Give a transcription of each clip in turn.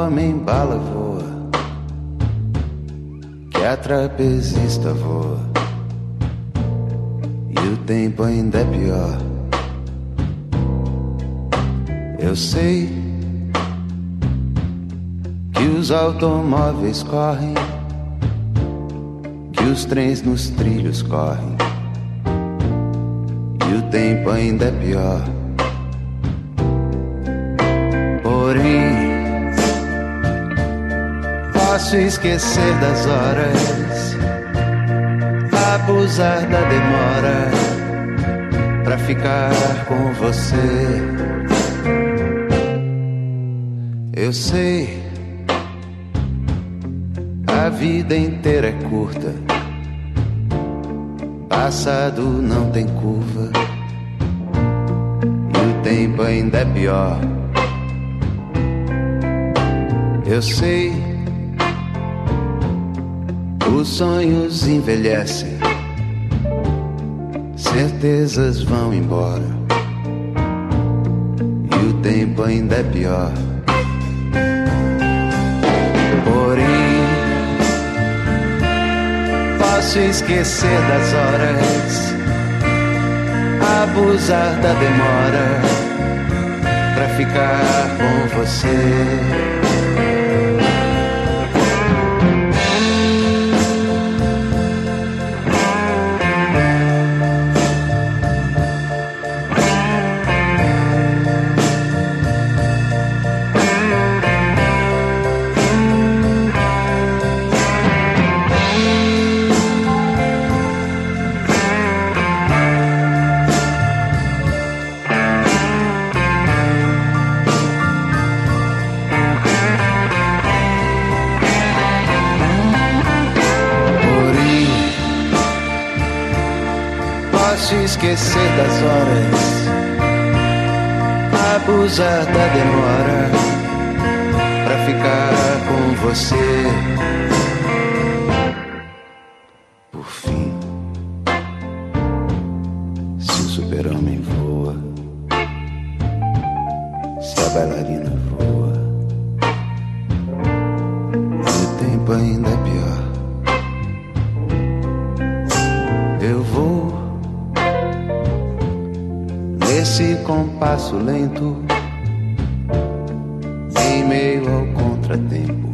homem-bala voa, que a trapezista voa, e o tempo ainda é pior. Eu sei que os automóveis correm, que os trens nos trilhos correm, e o tempo ainda é pior. Porém, posso esquecer das horas, abusar da demora, pra ficar com você. Eu sei, a vida inteira é curta, passado não tem curva, e o tempo ainda é pior. Eu sei, os sonhos envelhecem, certezas vão embora, e o tempo ainda é pior. Porém, posso esquecer das horas, abusar da demora, pra ficar com você. Esquecer das horas, abusar da demora, pra ficar com você. Por fim, se o super-homem voa, se a bailarina voa, e o tempo ainda é pior. Eu vou nesse compasso lento, em meio ao contratempo,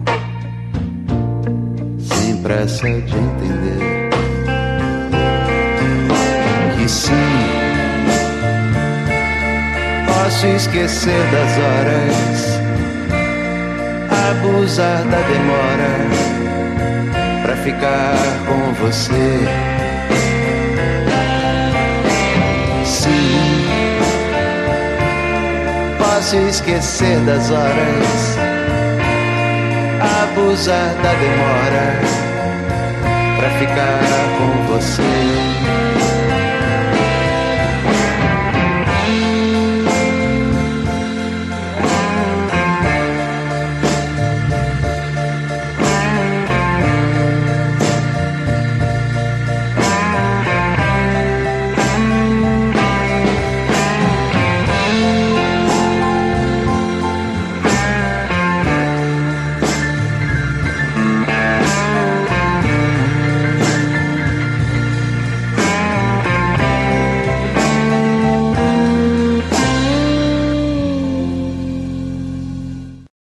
sem pressa de entender que sim, posso esquecer das horas, abusar da demora, pra ficar com você. Sim, posso esquecer das horas, abusar da demora, pra ficar com você.